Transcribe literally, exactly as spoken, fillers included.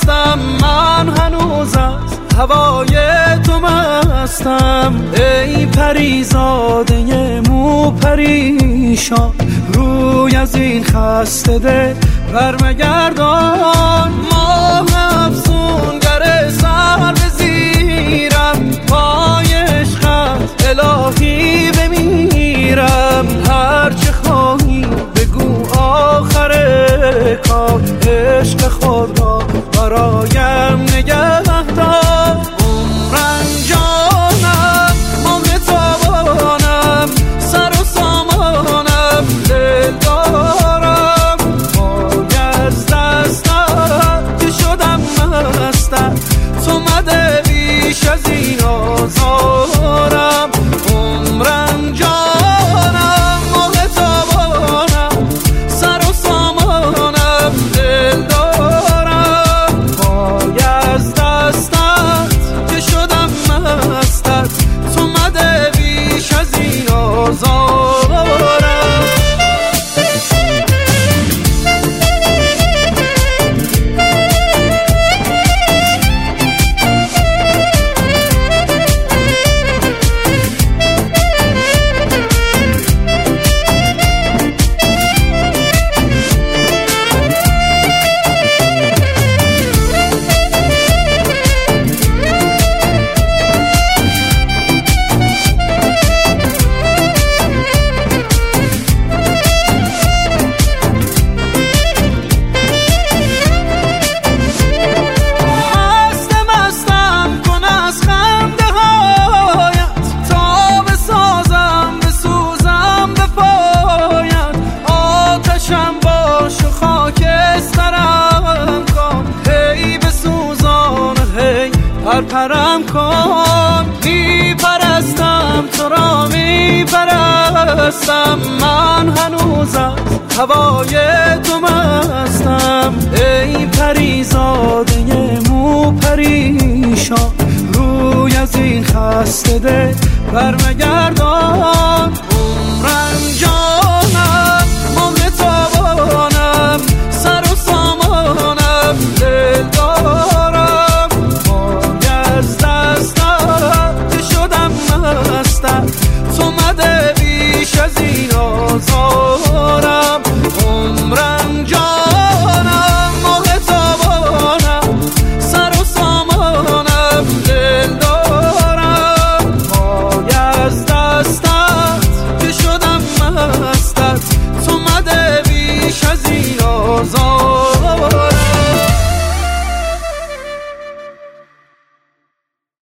مستم، من هنوز از هوای تو مستم. ای پریزاده مو پریشان، روی از این خسته ده برمگردان. ماه افسونگر سر بزیرم، پای عشقت الهی بمیرم. هرچه خواهی بگو آخر کار، عشق خود را برایم نگه دار. عمرم جانم ماه تابانم، سر و سامانم دل دارم. پای از دستم که شدم مستم، تو مده بیش از این آزارم. عمرم جانم ماه تابانم، سر و سامانم دل دارم. پای از دستت که شدم مستت، تو مده بیش از این آزارم. پرپرم کن، میپرستم تو را میپرستم. من هنوز از هوای تو مستم. ای پریزاده مو پریشان، روی از این خسته ده برمگردان.